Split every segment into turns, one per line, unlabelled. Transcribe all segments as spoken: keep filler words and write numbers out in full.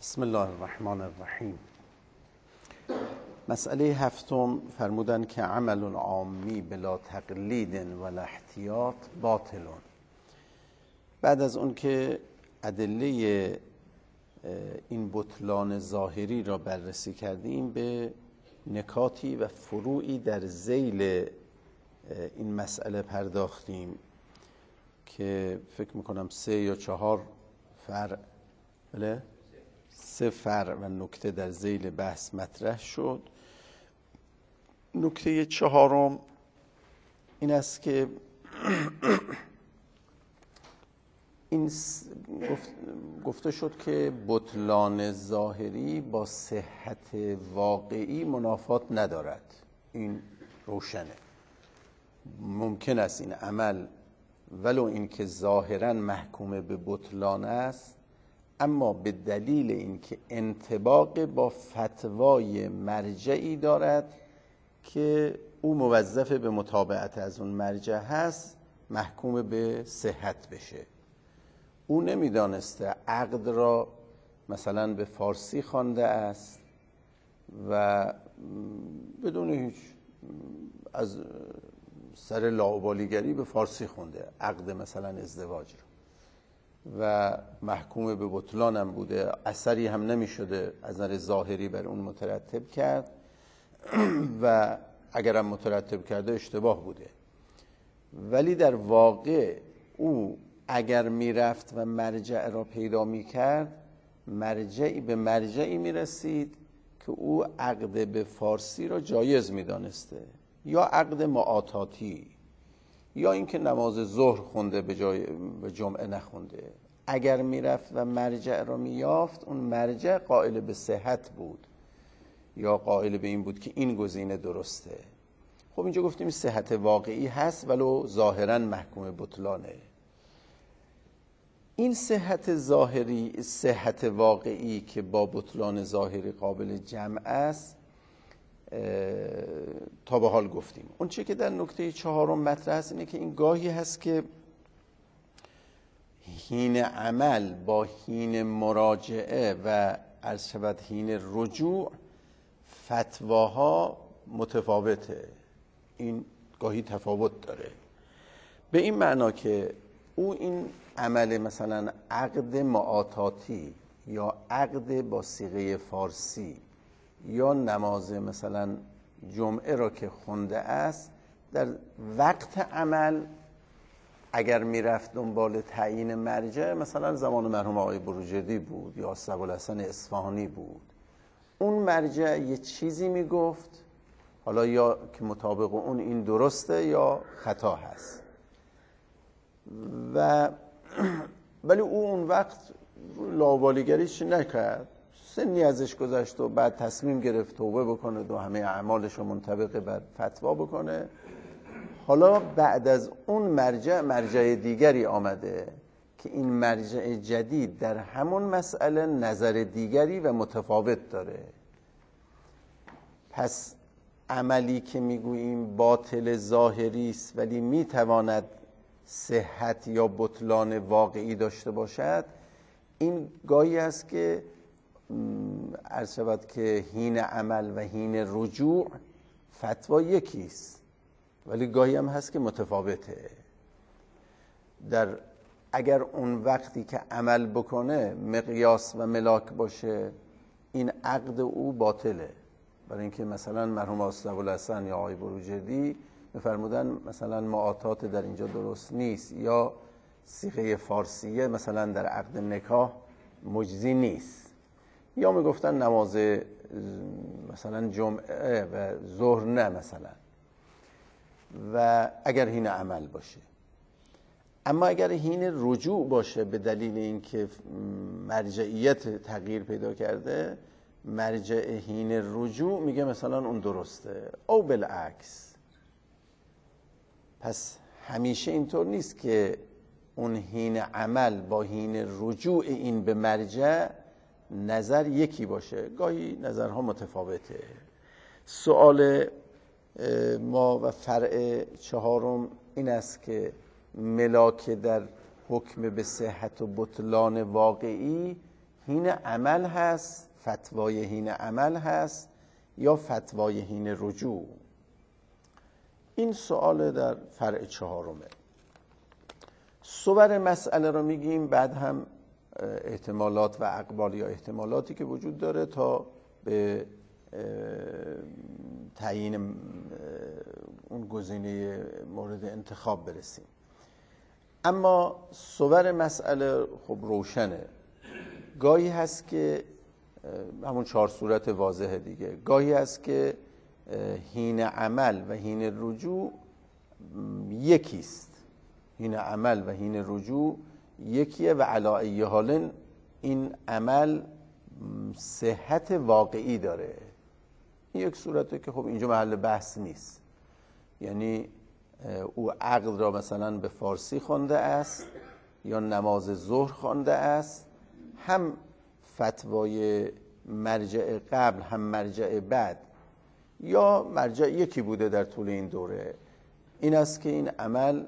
بسم الله الرحمن الرحیم. مسئله هفتم فرمودن که عمل عامی بلا تقلید ولا احتیاط باطل. بعد از اون که ادله این بطلان ظاهری را بررسی کردیم، به نکاتی و فروعی در ذیل این مسئله پرداختیم که فکر میکنم سه یا چهار فرع بله؟ سه فرع و نکته در ذیل بحث مطرح شد. نکته چهارم این است که این گفته شد که بطلان ظاهری با صحت واقعی منافات ندارد. این روشنه. ممکن است این عمل ولو اینکه ظاهرا محکوم به بطلان است، اما به دلیل اینکه انطباق با فتوای مرجعی دارد که او موظف به متابعت از اون مرجع هست، محکوم به صحت بشه. او نمیدانسته عقد را مثلا به فارسی خوانده است و بدون هیچ از سر لاابالیگری به فارسی خونده عقد مثلا ازدواج را و محکوم به بطلان هم بوده، اثری هم نمی شده از نظر ظاهری بر اون مترتب کرد و اگرم مترتب کرده اشتباه بوده. ولی در واقع او اگر می رفت و مرجع را پیدا می کرد، مرجعی به مرجعی می رسید که او عقد به فارسی را جایز می دانسته، یا عقد معاطاتی، یا اینکه نماز ظهر خونده به جای به جمعه نخونده. اگر میرفت و مرجع را میافت، اون مرجع قائل به صحت بود یا قائل به این بود که این گزینه درسته. خب اینجا گفتیم صحت واقعی هست ولو ظاهرا محکوم بطلانه. این صحت ظاهری، صحت واقعی که با بطلان ظاهری قابل جمع است، تا به حال گفتیم. اون چه که در نکته چهارم مطرح است اینه که این گاهی هست که حین عمل با حین مراجعه و عرض شود حین رجوع فتواها متفاوته. این گاهی تفاوت داره، به این معنا که او این عمل مثلا عقد معاطاتی یا عقد با صیغه فارسی یا نماز مثلا جمعه را که خونده است، در وقت عمل اگر میرفت دنبال تعیین مرجع، مثلا زمان مرحوم آقای بروجردی بود یا ابوالحسن اصفهانی بود، اون مرجع یه چیزی میگفت، حالا یا که مطابق اون این درسته یا خطا هست، و ولی او اون وقت لاابالیگریش نکرد، سنی ازش گذشت و بعد تصمیم گرفت توبه بکنه و همه اعمالش رو منطبق بر فتوا بکنه. حالا بعد از اون مرجع مرجع دیگری آمده که این مرجع جدید در همون مسئله نظر دیگری و متفاوت داره. پس عملی که میگوییم باطل ظاهری است ولی میتواند صحت یا بطلان واقعی داشته باشد، این گاهی است که عرض شود که حین عمل و حین رجوع فتوا یکیست، ولی گاهی هم هست که متفاوته. در اگر اون وقتی که عمل بکنه مقیاس و ملاک باشه، این عقد او باطله. برای اینکه مثلا مرحوم ابوالحسن یا آقای بروجردی میفرمودن مثلا معاطات در اینجا درست نیست، یا صیغه فارسیه مثلا در عقد نکاح مجزی نیست، یا میگفتن نماز مثلا جمعه و ظهر نه مثلا، و اگر حین عمل باشه. اما اگر حین رجوع باشه به دلیل اینکه مرجعیت تغییر پیدا کرده، مرجع حین رجوع میگه مثلا اون درسته، او بالعکس. پس همیشه اینطور نیست که اون حین عمل با حین رجوع این به مرجع نظر یکی باشه، گاهی نظرها متفاوته. سوال ما و فرع چهارم این است که ملاک در حکم به صحت و بطلان واقعی هین عمل هست، فتوای هین عمل هست یا فتوای هین رجوع؟ این سوال در فرع چهارمه. صور مسئله رو میگیم، بعد هم احتمالات و اقبال یا احتمالاتی که وجود داره تا به تعیین اون گزینه مورد انتخاب برسیم. اما صور مسئله خب روشنه. گاهی هست که همون چهار صورت واضحه دیگه، گاهی هست که هین عمل و هین رجوع یکیست، هین عمل و هین رجوع یکیه و علی ای حال این عمل صحت واقعی داره. این یک صورته که خب اینجا محل بحث نیست، یعنی او عقد را مثلا به فارسی خوانده است یا نماز ظهر خوانده است، هم فتوای مرجع قبل هم مرجع بعد یا مرجع یکی بوده در طول این دوره، این است که این عمل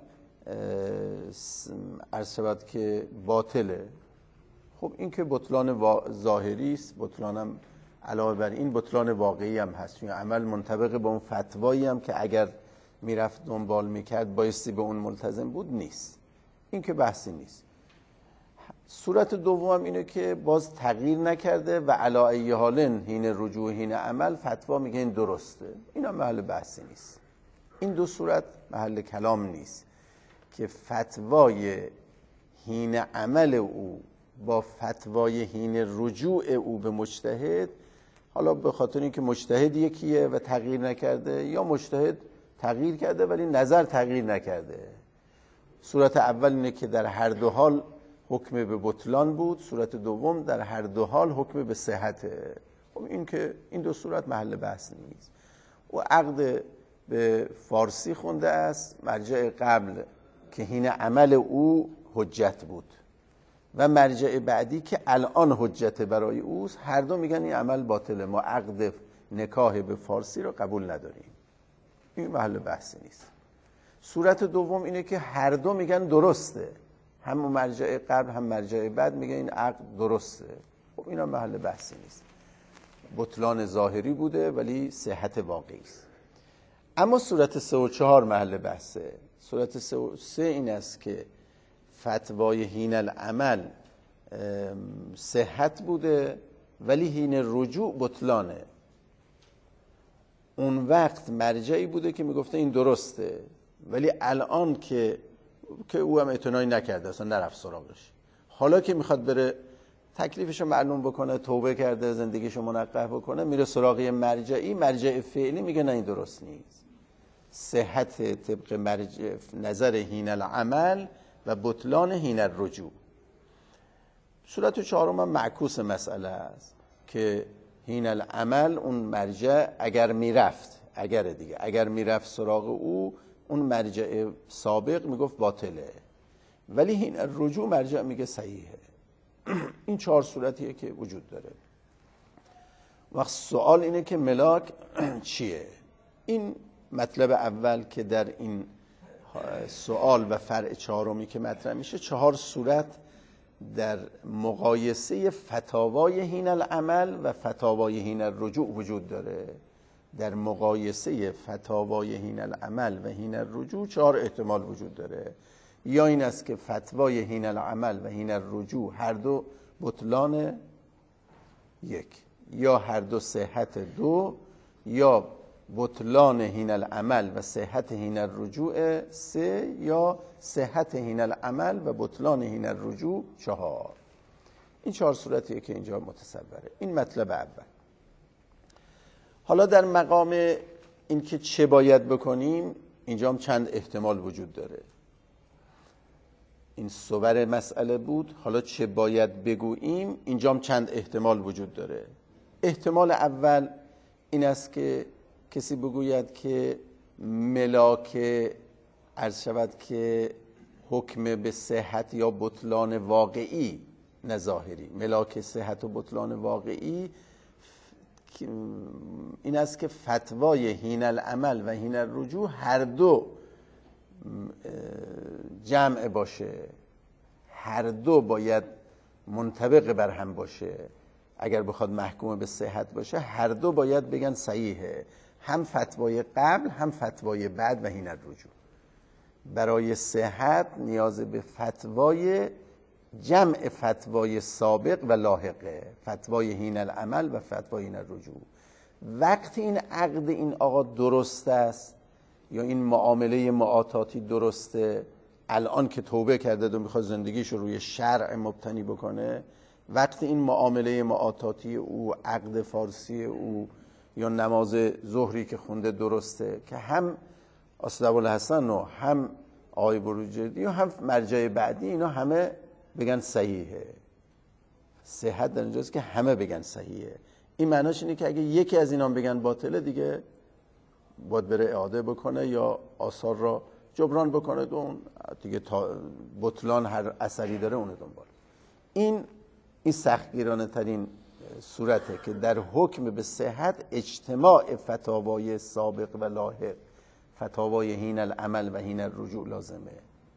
عرض شود که باطله. خب این که بطلان ظاهری است، بطلانم علاوه بر این بطلان واقعی هم هست، یعنی عمل منطبق با اون فتوایی هم که اگر میرفت دنبال میکرد بایستی به اون ملتزم بود نیست. این که بحثی نیست. صورت دوم اینه که باز تغییر نکرده و علی ای حال هین رجوع هین عمل فتوا میگه این درسته، این هم محل بحثی نیست. این دو صورت محل کلام نیست که فتوای هین عمل او با فتوای هین رجوع او به مجتهد، حالا به خاطر اینکه مجتهد یکیه و تغییر نکرده، یا مجتهد تغییر کرده ولی نظر تغییر نکرده. صورت اول اینه که در هر دو حال حکم به بطلان بود، صورت دوم در هر دو حال حکم به صحته. خب این که این دو صورت محل بحث نیست. او عقد به فارسی خونده است، مرجع قبل که هین عمل او حجت بود و مرجع بعدی که الان حجت برای اوست، هر دو میگن این عمل باطله، ما عقد نکاح به فارسی رو قبول نداریم. این محل بحثی نیست. صورت دوم اینه که هر دو میگن درسته، هم مرجع قبل هم مرجع بعد میگن این عقد درسته. خب اینا محل بحثی نیست، بطلان ظاهری بوده ولی صحت واقعی است. اما صورت سه و چهار محل بحثه. صورت سه و سه این است که فتوای هین العمل صحت بوده ولی هین رجوع بطلانه. اون وقت مرجعی بوده که میگفته این درسته، ولی الان که که او هم اعتنایی نکرده، اصلا نرفت سراغش، حالا که میخواد بره تکلیفشو معلوم بکنه، توبه کرده، زندگیشو منقح بکنه، میره سراغ مرجعی، مرجع فعلی میگه نه این درست نیست، صحت طبق مرجع نظر هین العمل و بطلان هین الرجوع. صورت چهارم هم معکوس مسئله است که هین العمل اون مرجع اگر میرفت، اگر دیگه اگر میرفت سراغ او، اون مرجع سابق میگفت باطله، ولی هین الرجوع مرجع میگه صحیحه. این چهار صورتیه که وجود داره. وقت سوال اینه که ملاک چیه؟ این مطلب اول که در این سوال و فرع چهارمی که مطرح میشه، چهار صورت در مقایسه فتاوای هین العمل و فتاوای هین الرجوع وجود داره. در مقایسه فتاوای هین العمل و هین الرجوع چهار احتمال وجود داره. یا این است که فتوای هین العمل و هین الرجوع هر دو بطلان یک، یا هر دو صحت دو، یا بطلان هین العمل و صحت هین الرجوع سه، یا صحت هین العمل و بطلان هین الرجوع چهار. این چهار صورتیه که اینجا متصوره. این مطلب اول. حالا در مقام این که چه باید بکنیم، اینجا هم چند احتمال وجود داره. این صور مسئله بود، حالا چه باید بگوییم، اینجا هم چند احتمال وجود داره. احتمال اول این است که کسی بگوید که ملاک عرض شود که حکم به صحت یا بطلان واقعی، نه ظاهری، ملاک صحت و بطلان واقعی این است که فتوای هین العمل و هین الرجوع هر دو جمع باشه، هر دو باید منطبق بر هم باشه، اگر بخواد محکوم به صحت باشه، هر دو باید بگن صحیحه، هم فتوای قبل هم فتوای بعد و حین الرجوع. برای صحت نیاز به فتوای جمع فتوای سابق و لاحقه، فتوای حین العمل و فتوای حین الرجوع. وقتی این عقد این آقا درست است یا این معامله معاطاتی درسته، الان که توبه کرده و میخواد زندگیش رو روی شرع مبتنی بکنه، وقتی این معامله معاطاتی او، عقد فارسی او یا نماز ظهری که خونده درسته، که هم اسدابوالحسن و هم آقای بروجردی و هم مرجع بعدی اینا همه بگن صحیحه. صحت در اینجاست که همه بگن صحیحه. این معناش اینه که اگه یکی از اینا بگن باطله، دیگه باید بره اعاده بکنه یا آثار را جبران بکنه، اون دیگه تا بطلان هر اثری داره اون دنبال. این این سختگیرانه ترین صورته که در حکم به صحت اجتماع فتاوای سابق و لاحق، فتاوای حین العمل و حین الرجوع لازمه.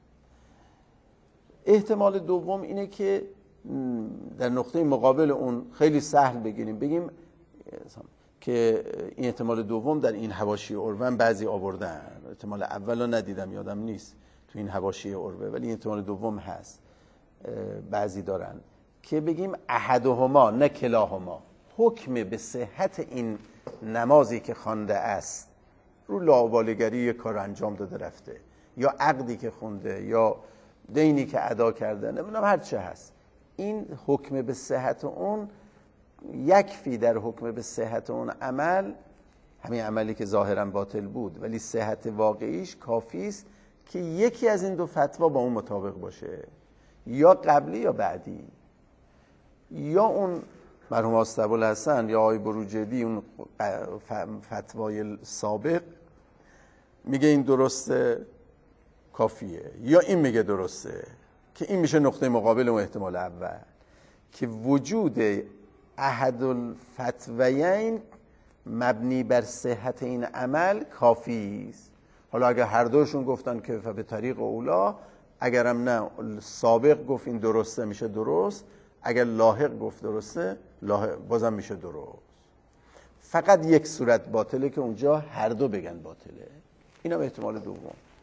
احتمال دوم اینه که در نقطه مقابل اون خیلی سهل بگیریم، بگیم که این احتمال دوم در این حواشی عروه بعضی آوردن، احتمال اول رو ندیدم یادم نیست تو این حواشی عروه، ولی احتمال دوم هست بعضی دارن که بگیم احدهما نه کلاهما، حکم به صحت این نمازی که خوانده است رو لاابالیگری یک کار انجام داده رفته، یا عقدی که خونده یا دینی که ادا کرده، نمیدونم هر چه هست، این حکم به صحت اون یکفی در حکم به صحت اون عمل، همین عملی که ظاهرا باطل بود ولی صحت واقعیش کافی است که یکی از این دو فتوا با اون مطابق باشه، یا قبلی یا بعدی. یا اون مرحوم اسدابوالحسن یا آقای بروجردی اون فتوای سابق میگه این درسته کافیه، یا این میگه درسته، که این میشه نقطه مقابل اون احتمال اول که وجود احد الفتویین مبنی بر صحت این عمل کافی است. حالا اگر هر دوشون گفتن که به طریق اولا، اگرم نه سابق گفت این درسته میشه درست، اگر لاحق گفت درسته لاحق بازم میشه درست. فقط یک صورت باطله که اونجا هر دو بگن باطله. اینم احتمال دوم،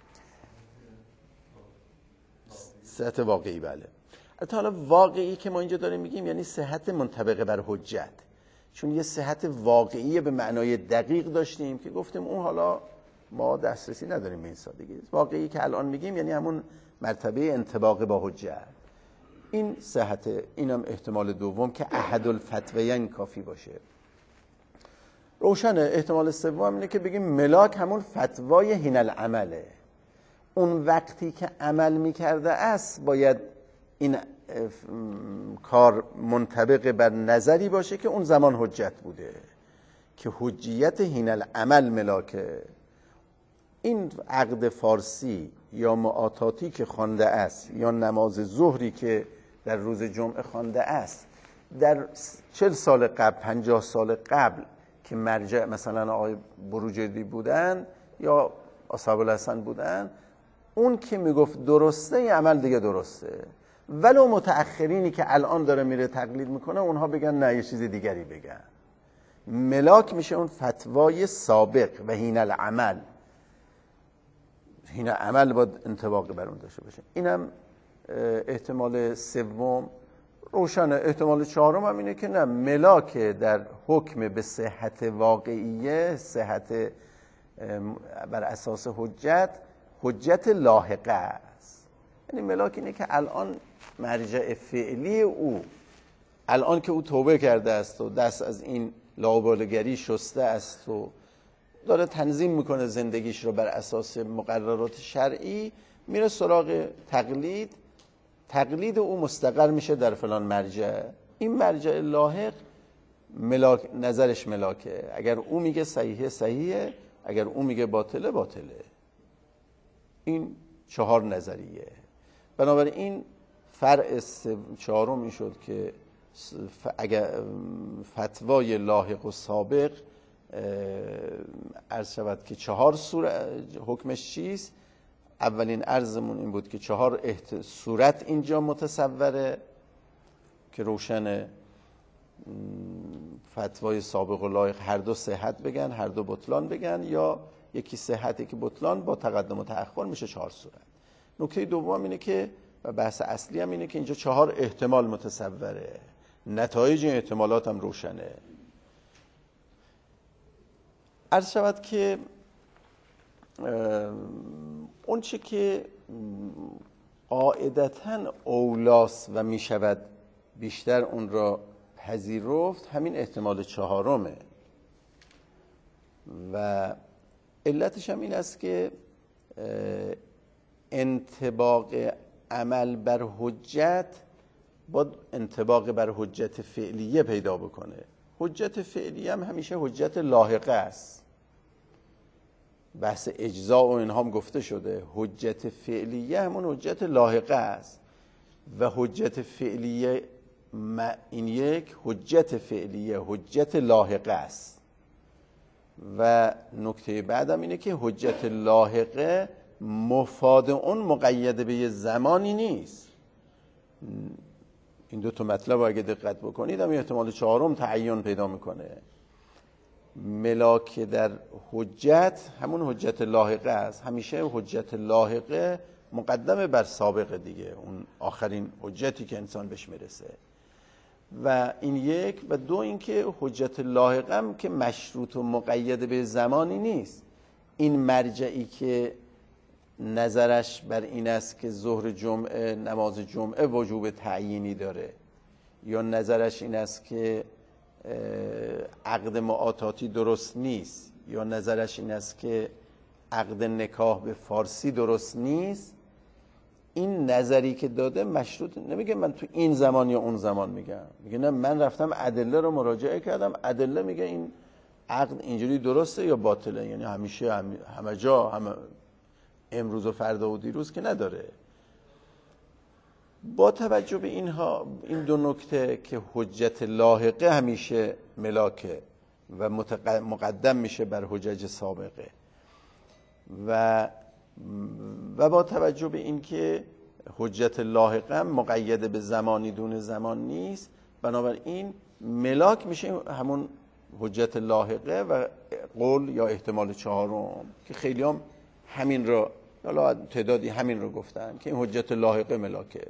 صحت واقعی. بله البته حالا واقعی که ما اینجا داریم میگیم یعنی صحت منطبق بر حجت، چون یه صحت واقعی به معنای دقیق داشتیم که گفتیم اون حالا ما دسترسی نداریم به این سادگی. واقعی که الان میگیم یعنی همون مرتبه انطباق با حجت. این صحت، اینم احتمال دوم که احد الفتویین کافی باشه. روشنه. احتمال سوم اینه که بگیم ملاک همون فتوای حین العمله، اون وقتی که عمل میکرده است باید این کار منطبق بر نظری باشه که اون زمان حجت بوده، که حجیت حین العمل ملاکه. این عقد فارسی یا معاطاتی که خوانده است یا نماز ظهری که در روز جمعه خوانده است در چهل سال قبل، پنجاه سال قبل که مرجع مثلا آقای بروجردی بودن یا اسدابوالحسن بودن، اون که میگفت درسته این عمل دیگه درسته، ولو متأخرینی که الان داره میره تقلید میکنه اونها بگن نه یه چیز دیگری بگن. ملاک میشه اون فتوای سابق و حین العمل، حین عمل باید انطباق بر اون داشته باشه. اینم احتمال سوم. روشنه. احتمال چهارم هم اینه که نه، ملاک در حکم به صحت واقعیه، صحت بر اساس حجت، حجت لاحقه است. یعنی ملاک اینه که الان مرجع فعلی او، الان که او توبه کرده است و دست از این لاابالیگری شسته است و داره تنظیم میکنه زندگیش رو بر اساس مقررات شرعی، میره سراغ تقلید، تقلید او مستقر میشه در فلان مرجع. این مرجع لاحق ملاک، نظرش ملاکه، اگر او میگه صحیحه صحیحه، اگر او میگه باطله باطله. این چهار نظریه. بنابراین فرع چهارم این شد که اگر فتوای لاحق و سابق عرض شود که چهار صورت حکمش چیست. اولین عرضمون این بود که چهار احت... صورت اینجا متصوره. که روشن فتوای سابق و لایق هر دو صحت بگن، هر دو بطلان بگن، یا یکی صحت یکی بطلان با تقدم و تأخر میشه چهار صورت. نکته دوم اینه که و بحث اصلی هم اینه که اینجا چهار احتمال متصوره، نتایج این احتمالات هم روشنه. عرض شود که اون چی که قاعدتاً اولاس و می شود بیشتر اون را پذیرفت همین احتمال چهارمه و علتش هم این است که انطباق عمل بر حجت با انطباق بر حجت فعلیه پیدا بکنه. حجت فعلیه هم همیشه حجت لاحقه است. بحث اجزا و اینها هم گفته شده، حجت فعلیه همون حجت لاحقه است و حجت فعلیه این یک حجت فعلیه حجت لاحقه است. و نکته بعدم اینه که حجت لاحقه مفاد اون مقید به یه زمانی نیست. این دو تا مطلب اگه دقت بکنید هم احتمال چهارم تعین پیدا میکنه. ملاک در حجت همون حجت لاحقه است. همیشه حجت لاحقه مقدمه بر سابقه دیگه، اون آخرین حجتی که انسان بهش میرسه. و این یک و دو اینکه حجت لاحقه هم که مشروط و مقید به زمانی نیست. این مرجعی که نظرش بر این است که ظهر جمعه نماز جمعه وجوب تعیینی داره، یا نظرش این است که عقد معاطاتی درست نیست، یا نظرش این است که عقد نکاح به فارسی درست نیست، این نظری که داده مشروط نمیگه من تو این زمان یا اون زمان میگم، میگه نه من رفتم ادله رو مراجعه کردم، ادله میگه این عقد اینجوری درسته یا باطله. یعنی همیشه هم همه جا همه امروز و فردا و دیروز که نداره. با توجه به اینها این دو نکته که حجت لاحقه همیشه ملاکه و مقدم میشه بر حجج سابقه و و با توجه به این که حجت لاحقه مقید به زمانی دون زمان نیست، بنابراین ملاک میشه همون حجت لاحقه و قول یا احتمال چهارم که خیلی هم همین رو حالا تعدادی همین رو گفتن که این حجت لاحقه ملاکه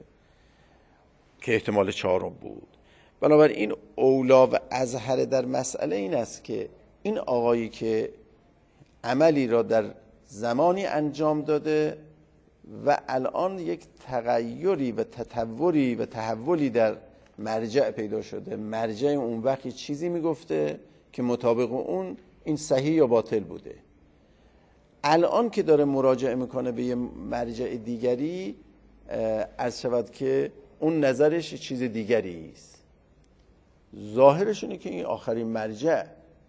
که احتمال چهارم بود. بنابراین اولا و ازهر در مسئله این است که این آقایی که عملی را در زمانی انجام داده و الان یک تغییری و تطوری و تحولی در مرجع پیدا شده، مرجع اون وقت چیزی میگفته که مطابق اون این صحیح یا باطل بوده، الان که داره مراجعه میکنه به یه مرجع دیگری عرض شود که اون نظرش چیز دیگری است. ظاهرش اینه که این آخرین مرجع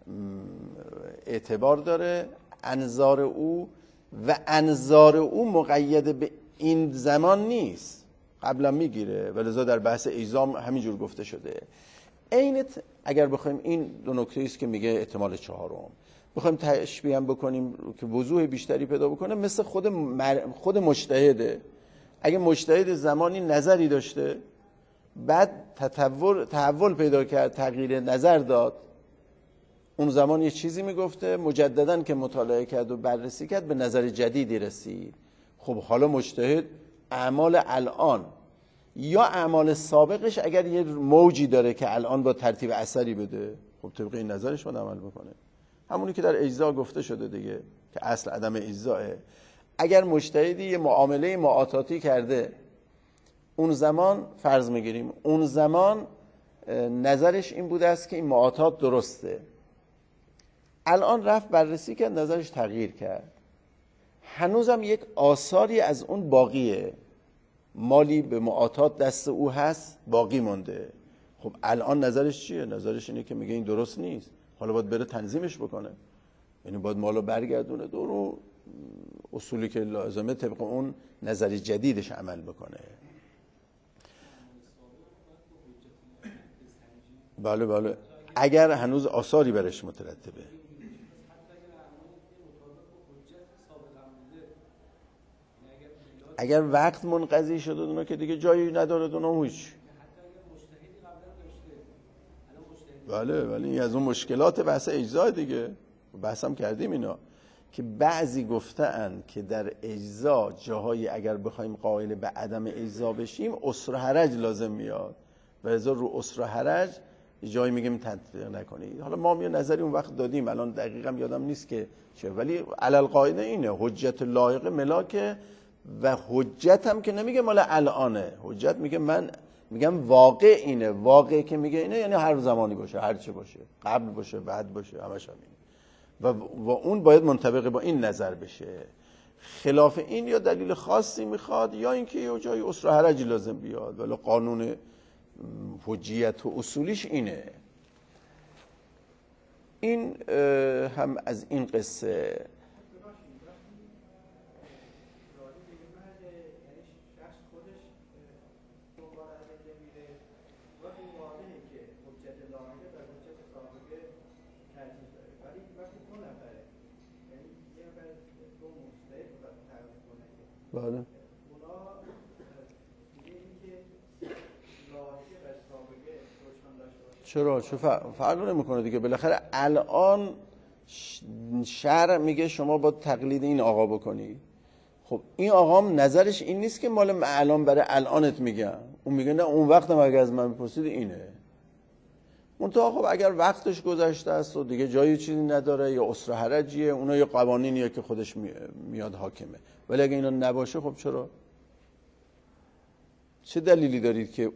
اعتبار داره، انظار او و انظار او مقید به این زمان نیست، قبلا میگیره، ولذا در بحث ایزام همینجور گفته شده. عینت اگر بخوایم این دو نکته است که میگه احتمال چهارم بخوایم تشبیه هم بکنیم که وضوح بیشتری پیدا بکنه، مثل خود مر... خود مجتهده. اگه مجتهد زمانی نظری داشته بعد تطور تحول پیدا کرد، تغییر نظر داد، اون زمان یه چیزی میگفته، مجدداً که مطالعه کرد و بررسی کرد به نظر جدیدی رسید. خب حالا مجتهد اعمال الان یا اعمال سابقش اگر یه موجی داره که الان با ترتیب اثری بده، خب طبق این نظرش باید عمل بکنه. همونی که در اجزا گفته شده دیگه که اصل عدم اجزاه. اگر مجتهدی یه معامله معاطاتی کرده، اون زمان فرض میگیریم اون زمان نظرش این بوده است که این معاطات درسته، الان رفت بررسی کرد نظرش تغییر کرد، هنوزم یک آثاری از اون باقیه، مالی به معاطات دست او هست باقی مونده. خب الان نظرش چیه؟ نظرش اینه که میگه این درست نیست، حالا باید بره تنظیمش بکنه، یعنی باید مالو برگردونه دورو اصولی که لازمه طبق اون نظر جدیدش عمل بکنه. بله بله اگر هنوز آثاری برش مترتبه. اگر وقت منقضی شده اونا که دیگه جایی نداره اونا هیچ. بله ولی این از اون مشکلات بحث اجزا دیگه، بحثم کردیم اینا که بعضی گفتن که در اجزا جاهایی اگر بخوایم قائل به عدم اجزا بشیم اسر و حرج لازم میاد و لذا رو اسر و حرج جایی میگیم تطبیق نکنید. حالا ما یه نظری اون وقت دادیم، الان دقیقاً یادم نیست که چه، ولی علل قاعده اینه حجت لایق ملاکه و حجت هم که نمیگه مال الانه، حجت میگه من میگم واقع اینه، واقع که میگه اینه یعنی هر زمانی باشه، هر چه باشه، قبل باشه بعد باشه، همش همین و, و اون باید منطبق با این نظر بشه. خلاف این یا دلیل خاصی میخواد یا اینکه یه جای اسر و حرجی لازم بیاد، ولی قانون حجیت و اصولیش اینه. این هم از این قصه. بله چرا؟ چه فرق نمیکنه دیگه، بالاخره الان شرع میگه شما با تقلید این آقا بکنی. خب این آقا هم نظرش این نیست که مال الان برای الانت میگم، اون میگه نه اون وقتم اگه از من بپرسید اینه. منتها خب اگر وقتش گذشته است و دیگه جایی چیزی نداره یا اسر حرجیه، اونا یه قوانینیه که خودش میاد حاکمه، ولی اگه اینا نباشه خب چرا؟ چه دلیلی دارید که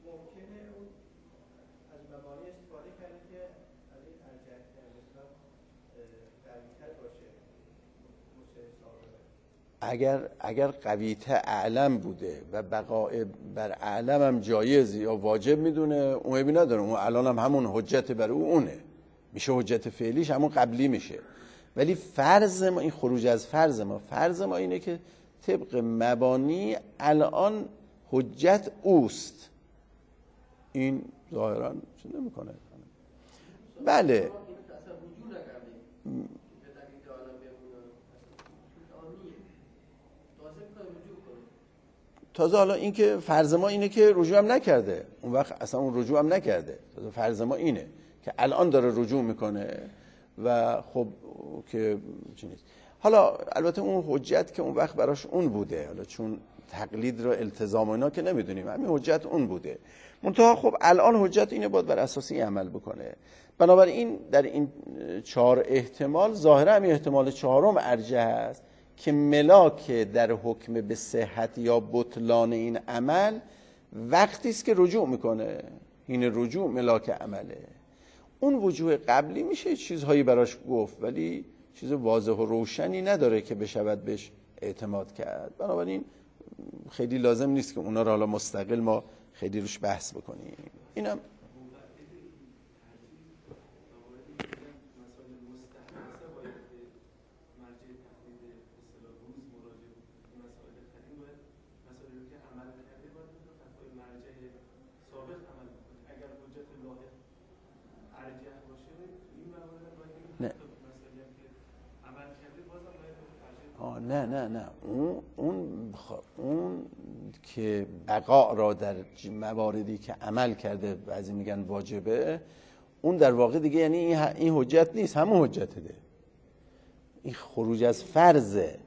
اگر اگر قویته اعلم بوده و بقاء بر اعلم هم جایز یا واجب میدونه، اون عیبی نداره، اون الان هم همون حجت بر او اونه، میشه حجت فعلیش همون قبلی میشه. ولی فرض ما این خروج از فرض ما فرض ما اینه که طبق مبانی الان حجت اوست. این ظاهرا چه نمیکنه. بله تازه حالا این که فرض ما اینه که رجوع هم نکرده، اون وقت اصلا اون رجوع هم نکرده، تازه فرض ما اینه که الان داره رجوع میکنه و خب که چی نیست. حالا البته اون حجت که اون وقت براش اون بوده، حالا چون تقلید رو التزام اینا که نمیدونیم، همین حجت اون بوده. منتها خب الان حجت اینه باید بر اساس این عمل بکنه. بنابراین در این چهار احتمال ظاهرا همین احتمال چهارم ارجح است که ملاک در حکم به صحت یا بطلان این عمل وقتی است که رجوع میکنه، این رجوع ملاک عمله. اون وجوه قبلی میشه چیزهایی براش گفت ولی چیز واضح و روشنی نداره که بشود بهش اعتماد کرد. بنابراین خیلی لازم نیست که اونا رو حالا مستقل ما خیلی روش بحث بکنیم. اینم نه نه نه نه اون اون اون که بقا را در مواردی که عمل کرده بعضی میگن واجبه، اون در واقع دیگه یعنی این حجت نیست، همون حجته ده. این خروج از فرضه.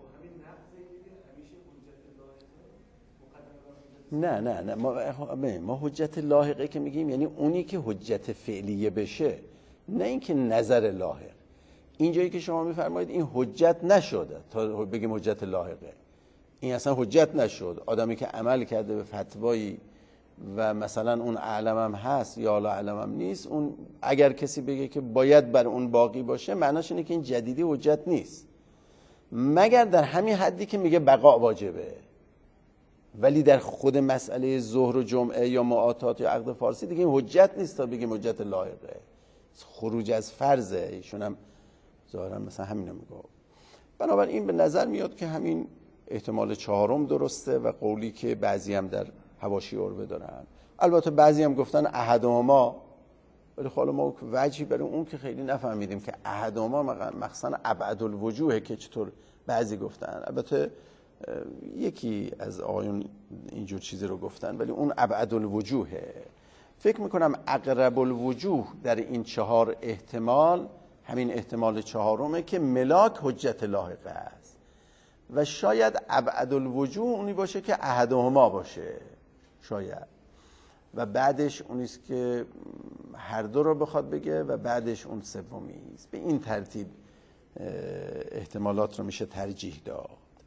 نه نه نه ما ما حجت لاحقه که میگیم یعنی اونی که حجت فعلیه بشه، نه اینکه نظر لاحق. اینجایی که شما میفرمایید این حجت نشده تا بگیم حجت لاحقه، این اصلا حجت نشد. آدمی که عمل کرده به فتوایی و مثلا اون اعلم هم هست یا لا اعلم هم نیست، اون اگر کسی بگه که باید بر اون باقی باشه معناش اینه که این جدیدی حجت نیست، مگر در همین حدی که میگه بقا واجبه. ولی در خود مسئله ظهر و جمعه یا معاطات یا عقد فارسی دیگه این حجت نیست تا بگیم حجت لاحقه، خروج از فرضه. ایشون هم ظاهرا مثلا همینو میگه. بنابراین به نظر میاد که همین احتمال چهارم درسته و قولی که بعضی هم در حواشی عربه دارن. البته بعضی هم گفتن احدهما، ولی حالا ما وجهی برای اون که خیلی نفهمیدیم که احدهما مخصوصا ابعد الوجوه که چطور بعضی گفتن. البته یکی از آقایون اینجور چیزی رو گفتن ولی اون ابعد الوجوهه فکر میکنم اقرب الوجوه در این چهار احتمال همین احتمال چهارمه که ملاک حجت لاحقه است و شاید ابعد الوجوه اونی باشه که احدهما باشه شاید، و بعدش اونیست که هر دو رو بخواد بگه و بعدش اون سومی است. به این ترتیب احتمالات رو میشه ترجیح داد.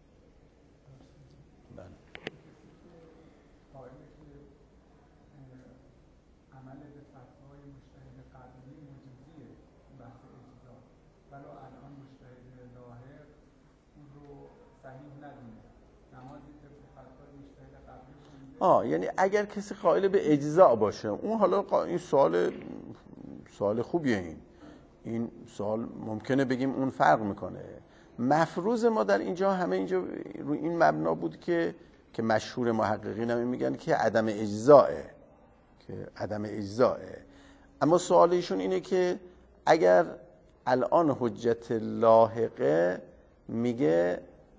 بله.
عمل به فتوای مجتهد قبلی مجزیه بحث اجزا، ولو الان مجتهد ظاهر اون رو صحیح ندونه، نمازی که به فتوای مجتهد قبلی خونده.
آه یعنی اگر کسی قائل به اجزا باشه، اون حالا این سوال سوال خوبیه. این این سوال ممکنه بگیم اون فرق میکنه. مفروض ما در اینجا همه اینجا رو این مبنا بود که که مشهور محققین هم میگن که عدم اجزاه، که عدم اجزاه. اما سوال ایشون اینه که اگر الان حجت لاحقه میگه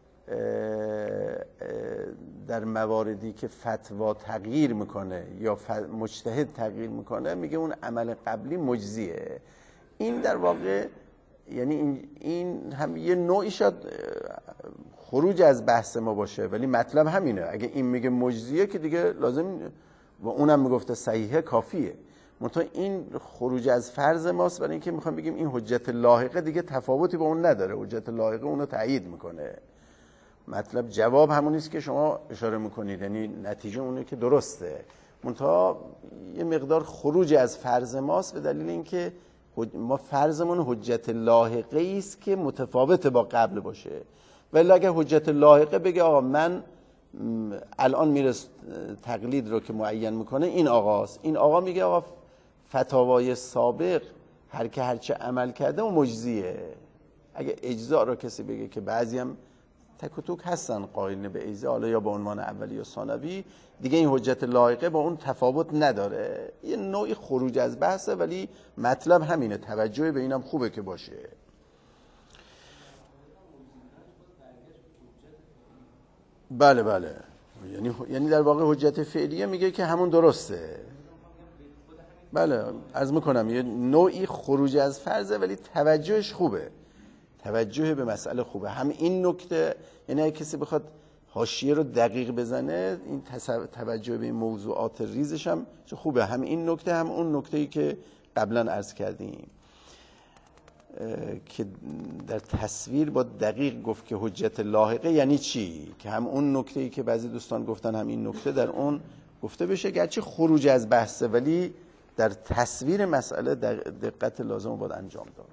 در مواردی که فتوا تغییر میکنه یا مجتهد تغییر میکنه، میگه اون عمل قبلی مجزیه. این در واقع یعنی این, این هم یه نوعی شاید خروج از بحث ما باشه، ولی مطلب همینه. اگه این میگه مجزیه که دیگه لازم، و اونم میگفته صحیحه کافیه. منتها این خروج از فرض ماست، برای اینکه میخوام بگیم این حجت لاحقه دیگه تفاوتی با اون نداره. حجت لاحقه اونو تایید میکنه. مطلب جواب همونیست که شما اشاره میکنید، یعنی نتیجه اونه که درسته. منتها یه مقدار خروج از فرض ماست به دلیل اینکه ما فرضمون حجت لاحقه است که متفاوت با قبل باشه. ولی اگر حجت لاحقه بگه آقا من الان میره تقلید رو که معین میکنه این آقاست، این آقا میگه آقا فتاوای سابق هر که هرچه عمل کرده و مجزیه. اگه اجزا رو کسی بگه که بعضی هم تک و توک هستن قائلین به اجزا، حالا یا به عنوان اولی یا ثانوی، دیگه این حجت لایقه با اون تفاوت نداره. یه نوعی خروج از بحثه، ولی مطلب همینه. توجه به اینم خوبه که باشه. بله بله، یعنی یعنی در واقع حجت فعلیه میگه که همون درسته. بله عرض میکنم یه نوعی خروج از فرضه، ولی توجهش خوبه. توجه به مسئله خوبه. هم این نکته، یعنی اگه کسی بخواد حاشیه رو دقیق بزنه، این توجه به این موضوعات ریزش هم خوبه. هم این نکته هم اون نکته‌ای که قبلا عرض کردیم که در تصویر با دقیق گفت که حجت لاحقه یعنی چی، که هم اون نکته‌ای که بعضی دوستان گفتن هم این نکته در اون گفته بشه، گرچه خروج از بحثه ولی در تصویر مسئله دقت لازم رو باید انجام داد.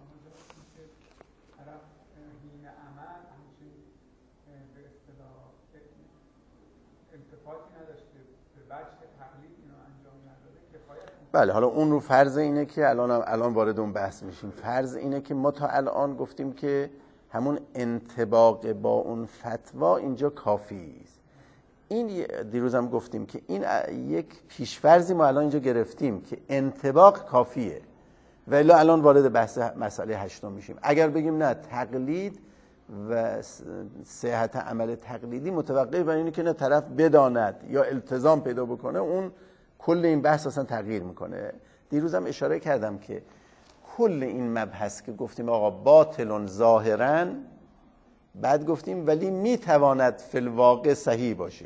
بله، حالا اون رو فرض اینه که الان الان وارد اون بحث میشیم. فرض اینه که ما تا الان گفتیم که همون انطباق با اون فتوا اینجا کافی است. این دیروز هم گفتیم که این یک پیشفرضی ما الان اینجا گرفتیم که انطباق کافیه، ولی الان وارد بحث مسئله هشتم میشیم. اگر بگیم نه، تقلید و صحت عمل تقلیدی متوقف بر اینه که نه طرف بداند یا التزام پیدا بکنه، اون کل این بحث اصلا تغییر میکنه. دیروز هم اشاره کردم که کل این مبحث که گفتیم آقا باطل ظاهرا، بعد گفتیم ولی میتواند فی الواقع صحیح باشه،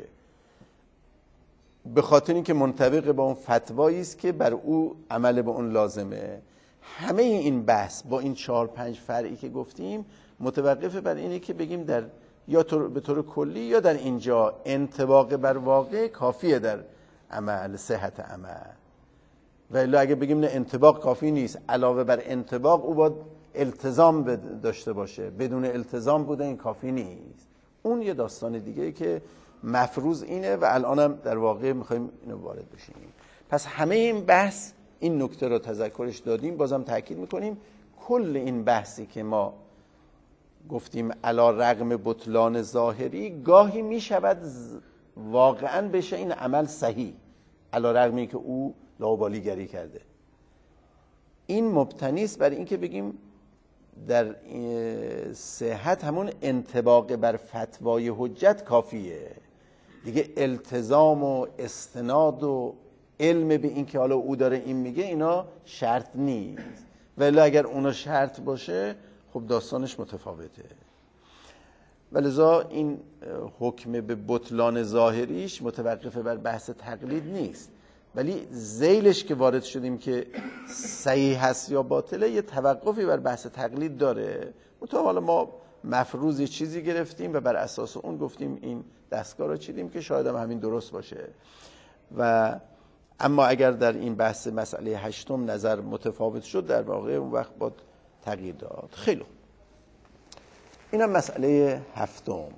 به خاطر اینکه منطبق با اون فتوایی است که بر او عمل به اون لازمه. همه این بحث با این چهار پنج فرعی که گفتیم متوقف بر اینه که بگیم در یا به طور کلی یا در اینجا انطباق بر واقع کافیه در عمل، صحت عمل. و الا اگه بگیم نه انطباق کافی نیست، علاوه بر انطباق او باید التزام داشته باشه، بدون التزام بوده این کافی نیست، اون یه داستان دیگه که مفروض اینه و الانم در واقع میخوایم اینو وارد بشیم. پس همه این بحث این نکته رو تذکرش دادیم. بازم تاکید میکنیم کل این بحثی که ما گفتیم علی رغم بطلان ظاهری، گاهی میشود واقعا بشه این عمل صحیح علی رغمی که او لاابالیگری کرده. این مبتنی است بر اینکه بگیم در صحت همون انطباق بر فتوای حجت کافیه دیگه، التزام و استناد و علم به این که حالا او داره این میگه اینا شرط نیست، ولی اگر اونا شرط باشه خب داستانش متفاوته. ولذا این حکم به بطلان ظاهریش متوقف بر بحث تقلید نیست، ولی ذیلش که وارد شدیم که صحیح هست یا باطله یه توقفی بر بحث تقلید داره. منتها حالا ما مفروض یه چیزی گرفتیم و بر اساس اون گفتیم این دستگاه رو چیدیم که شاید هم همین درست باشه. و اما اگر در این بحث مسئله هشتم نظر متفاوت شد در واقع اون وقت باید تغییر داد. خیلی اینم مسئله هفتم.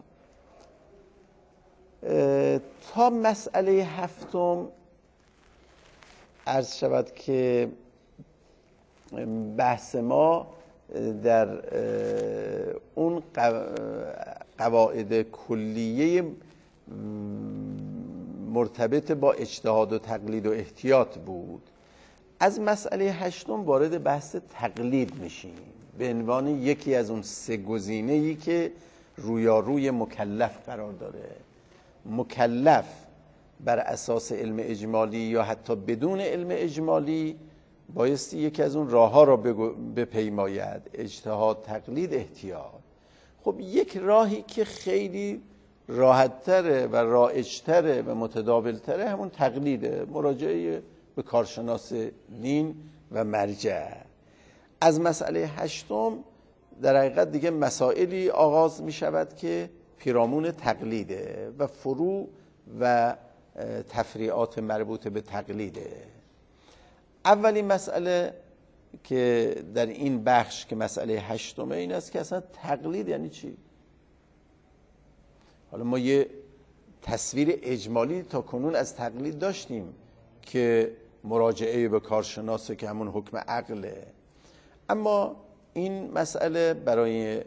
تا مسئله هفتم عرض شود که بحث ما در اون قواعد کلیه مرتبط با اجتهاد و تقلید و احتیاط بود. از مسئله هشتم وارد بحث تقلید میشیم به عنوان یکی از اون سه گزینه‌ای که رویاروی مکلف قرار داره. مکلف بر اساس علم اجمالی یا حتی بدون علم اجمالی بایستی یکی از اون راه ها را بپیماید: اجتهاد، تقلید، احتیاط. خب یک راهی که خیلی راحت‌تره و رایج‌تره و متداول‌تره همون تقلیده، مراجعه به کارشناس دین و مرجع. از مسئله هشتم در حقیقت دیگه مسائلی آغاز می شود که پیرامون تقلیده و فروع و تفریعات مربوط به تقلیده. اولین مسئله که در این بخش که مسئله هشتمه این است که اصلا تقلید یعنی چی؟ حالا ما یه تصویر اجمالی تا کنون از تقلید داشتیم که مراجعه به کارشناسه که همون حکم عقله، اما این مسئله برای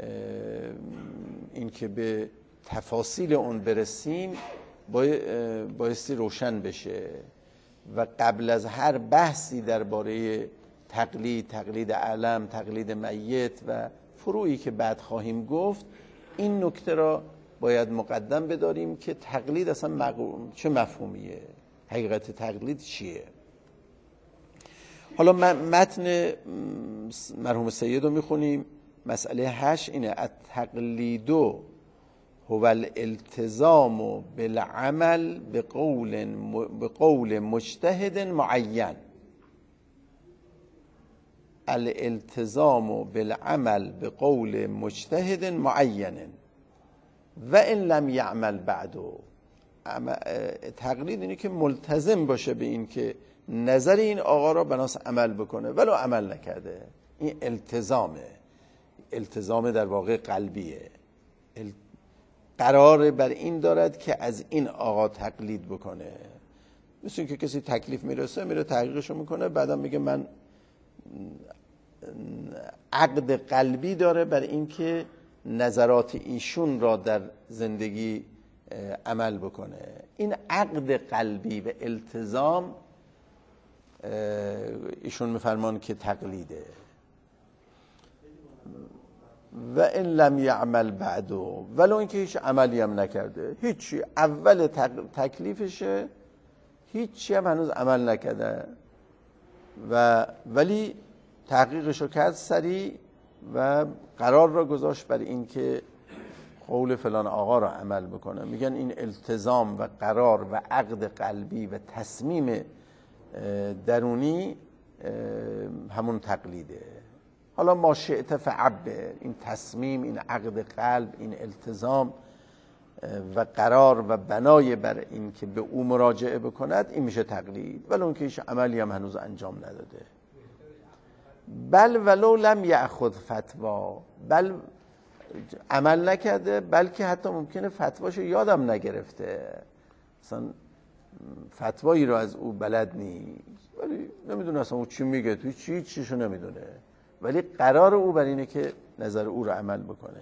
این که به تفاصیل اون برسیم بایستی روشن بشه و قبل از هر بحثی درباره تقلید، تقلید علم، تقلید میت و فروعی که بعد خواهیم گفت، این نکته را باید مقدم بداریم که تقلید اصلا مقوم چه مفهومیه، حقیقت تقلید چیه. حالا متن مرحوم سید رو میخونیم. مسئله هشت اینه: التقلید هو الالتزام بالعمل بقول بقول مجتهد معین. الالتزام بالعمل بقول مجتهد معین و ان لم یعمل بعده. تقلید اینه که ملتزم باشه به این که نظر این آقا را بناس عمل بکنه ولو عمل نکرده. این التزامه، التزام در واقع قلبیه. قرار بر این دارد که از این آقا تقلید بکنه. مثل این که کسی تکلیف میرسه میره تحقیقشو میکنه، بعدا میگه من عقد قلبی داره بر این که نظرات ایشون را در زندگی عمل بکنه. این عقد قلبی و التزام ایشون میفرمان که تقلیده. و ان لم یعمل بعده، ولو اینکه هیچ عملی هم نکرده، هیچی، اول تکلیفشه، هیچی هم هنوز عمل نکرده و ولی تحقیقشو کرد سریع و قرار را گذاشت بر این که قول فلان آقا را عمل بکنه. میگن این التزام و قرار و عقد قلبی و تصمیم درونی همون تقلیده. حالا ما شئت فعبر، این تصمیم، این عقد قلب، این التزام و قرار و بنای بر این که به او مراجعه بکند، این میشه تقلید ولو اون که هیچ عملی هم هنوز انجام نداده. بل ولو لم یأخذ فتوا، بل عمل نکرده، بلکه حتی ممکنه فتواشو یادم نگرفته، مثلا فتوایی رو از او بلد نیست، ولی نمیدونه اصلا او چی میگه، توی چی چیشو نمیدونه، ولی قرار او بر اینه که نظر او رو عمل بکنه.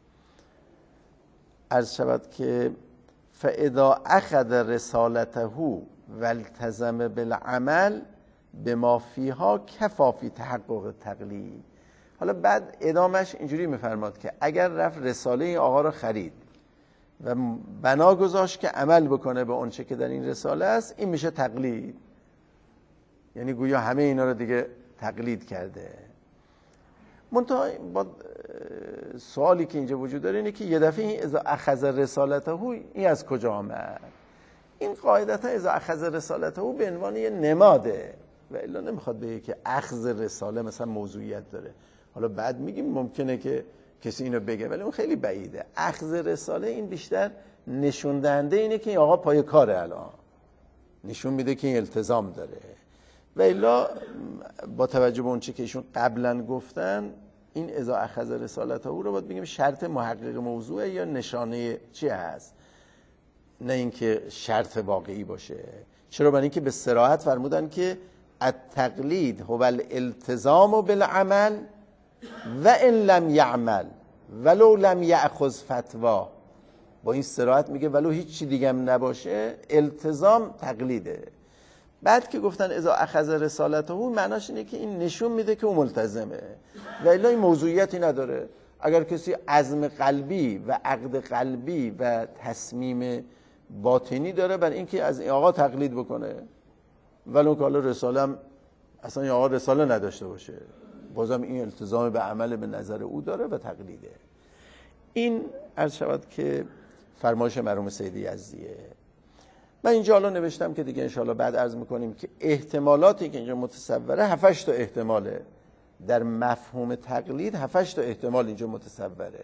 عرض شود که فاذا اخذ رسالته والتزم بالعمل بما فیها کفا فی تحقق تقلید. حالا بعد ادامش اینجوری میفرماد که اگر رفت رساله این آقا رو خرید، و بنا گذاشت که عمل بکنه به اون چه که در این رساله است، این میشه تقلید. یعنی گویا همه اینا رو دیگه تقلید کرده. منتها با سوالی که اینجا وجود داره اینه که یه دفعه این اذا اخذ رسالته این از کجا آمد؟ این قاعدتا اذا اخذ رسالته به عنوان یه نماده و الا نمیخواد بگه که اخذ رساله مثلا موضوعیت داره. حالا بعد میگیم ممکنه که کسی اینو بگه ولی اون خیلی بعیده. اخذ رساله این بیشتر نشون دهنده اینه که این آقا پای کاره، الان نشون میده که این التزام داره. و الا با توجه به اون چی که ایشون قبلا گفتن، این اذا اخذ رسالته او رو باید بگیم شرط محقق موضوعه یا نشانه چی هست، نه اینکه شرط واقعی باشه. چرا؟ برای اینکه به صراحت فرمودن که التقلید هو الالتزام بالعمل و ان لم یعمل ولو لم یأخذ فتوا. با این صراحت میگه ولو هیچ چی دیگه هم نباشه التزام تقلیده. بعد که گفتن اذا اخذ رسالته معناش اینه که این نشون میده که اون ملتزمه و الا این موضوعیتی نداره. اگر کسی عزم قلبی و عقد قلبی و تصمیم باطنی داره بر اینکه از این آقا تقلید بکنه، ولو که حالا رساله هم اصلا این آقا رساله نداشته باشه، بازم این التزام به عمل به نظر او داره و تقلیده. این عرض شود که فرمایش مرحوم سید یزدیه. من اینجا حالا نوشتم که دیگه انشاءالله بعد عرض میکنیم که احتمالاتی که اینجا متصوره هفتش تا احتماله. در مفهوم تقلید هفتش تا احتمال اینجا متصوره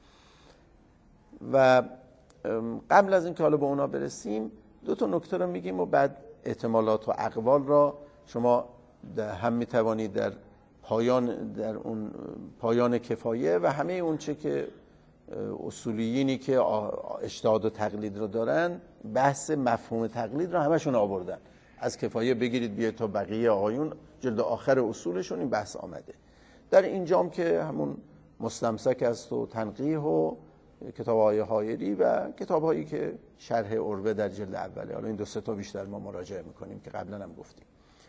و قبل از اینکه حالا به اونا برسیم دو تا نکته رو میگیم و بعد احتمالات و اقوال را شما هم میتوانید در پایان در اون پایان کفایه و همه اون چه که اصولیینی که اجتهاد و تقلید رو دارن بحث مفهوم تقلید رو همشون آوردن. از کفایه بگیرید بیاید تا بقیه آقایون جلد آخر اصولشون این بحث آمده. در اینجام که همون مستمسک است و تنقیح و کتاب‌های حایری و کتاب‌هایی که شرح عروه در جلد اوله. حالا این دو سه تا بیشتر ما مراجعه می‌کنیم که قبلا هم گفتیم.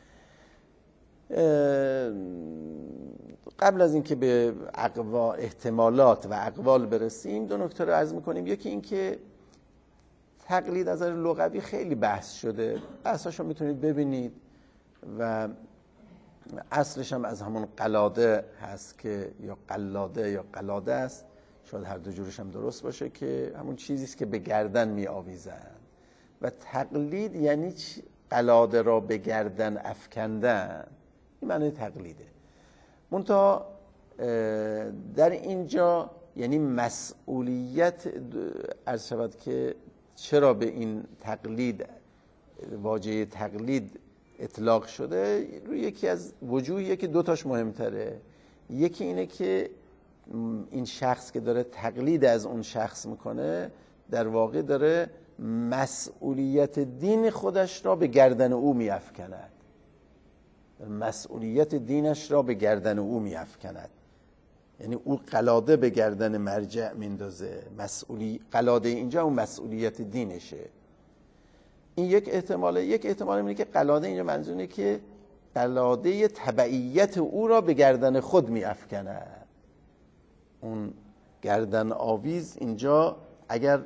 قبل از اینکه به اقوا احتمالات و اقوال برسیم دو نکته رو عرض می‌کنیم. یکی این که تقلید از نظر لغوی خیلی بحث شده، بحثاشو میتونید ببینید و اصلش هم از همون قلاده هست که یا قلاده یا قلاده است، شاید هر دو جورش هم درست باشه، که همون چیزی است که به گردن می آویزن و تقلید یعنی قلاده را به گردن افکندن. این معنی تقلیده. منتها در اینجا یعنی مسئولیت عرض شود که چرا به این تقلید واژه تقلید اطلاق شده، روی یکی از وجوهیه که دو تاش مهمتره. یکی اینه که این شخص که داره تقلید از اون شخص میکنه در واقع داره مسئولیت دین خودش را به گردن او میافکند، مسئولیت دینش را به گردن او میافکند. یعنی او قلاده به گردن مرجع میندازه. مسئولی قلاده اینجا اون مسئولیت دینشه. این یک احتماله. یک احتمال اینه که قلاده اینجا منظور اینه که قلاده تبعیت او را به گردن خود میافکند. اون گردن آویز اینجا اگر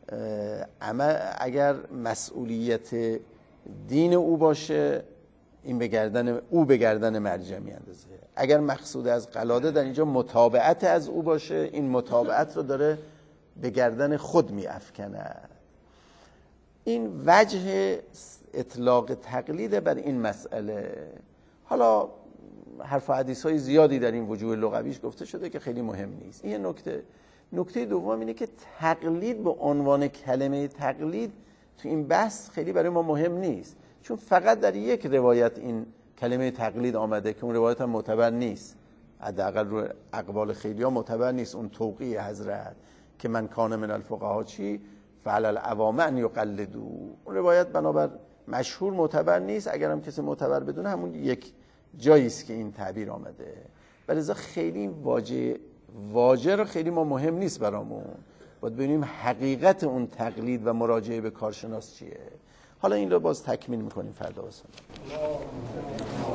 اگر مسئولیت دین او باشه این به گردن او به گردن مرجع میاندازه. اگر مقصود از قلاده در اینجا متابعت از او باشه این متابعت رو داره به گردن خود میافکنه. این وجه اطلاق تقلید بر این مسئله. حالا حرف و حدیث های زیادی در این وجوه لغویش گفته شده که خیلی مهم نیست. این نکته. نکته دوم اینه که تقلید به عنوان کلمه تقلید تو این بحث خیلی برای ما مهم نیست، چون فقط در یک روایت این کلمه تقلید آمده که اون روایت هم معتبر نیست، حداقل رو اقوال خیلی ها معتبر نیست. اون توقیع حضرت که من کان من الفقها چی فعل العوام ان یقلدوا، اون روایت بنابر مشهور معتبر نیست. اگر هم کسی معتبر بدونه همون یک جایی است که این تعبیر آمده. ولذا خیلی واژه واژه رو خیلی ما مهم نیست برامون، باید ببینیم حقیقت اون تقلید و مراجعه به کارشناس چیه. حالا این رو باز تکمیل میکنیم فردا.